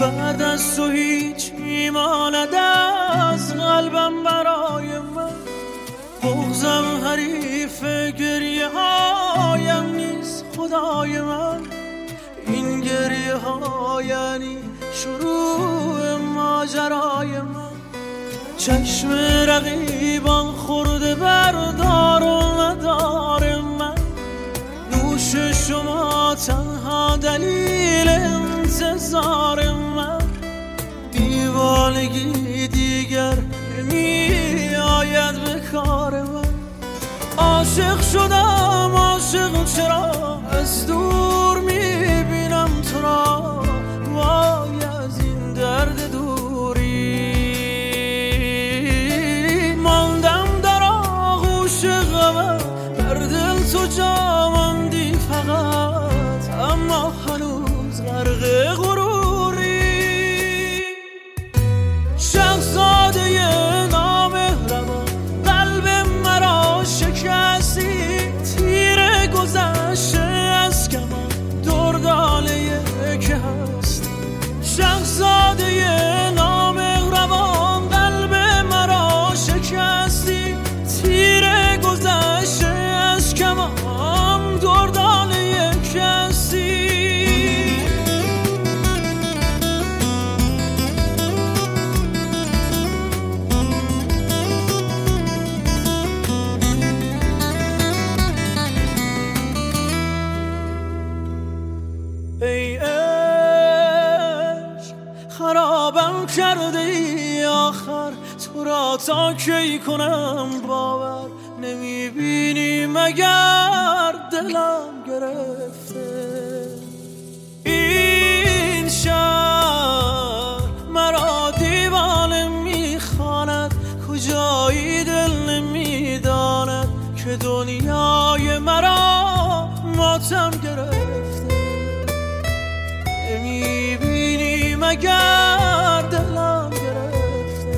بعد از تو هیچ میماند از قلبم برای من. بغضم حریف گریه هایم نیست خدای من. این گریه ها یعنی شروع ماجرای من. چشم رقیبان خورده بردار و ندار من. نوش شما تنها دلیل انتظار من. دیوانگی دیگر نمی آید به کار من. عاشق شدم عاشق چرا از دور میبینم تو را. وای از این درد دوری ماندم در آغوش غمت. در دل تو جا ماندی فقط اما هنوز غرق غروری. شهزاده نامهربان قلب مرا شکستی. تیر گذشته از کمان دردانه که هستی. شهزاده نامهربان قلب مرا شکستی. تیر گذشته از کمان دردانه که هستی. ای عشق خرابم کرده ای آخر. تو را تا کی کنم باور. نمیبینی مگر دلم گرفته. این شهر مرا دیوانه میخواند. کجایی دل نمیداند که دنیای مرا ماتم گرفته. نمیبینی مگر دلم گرفته.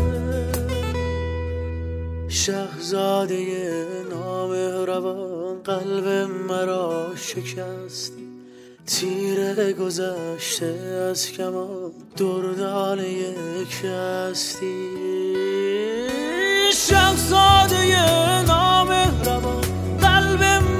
شهزاده نامهربان قلب مرا شکستی. تیر گذشته از کمان دردانه کستی. شهزاده نامهربان قلب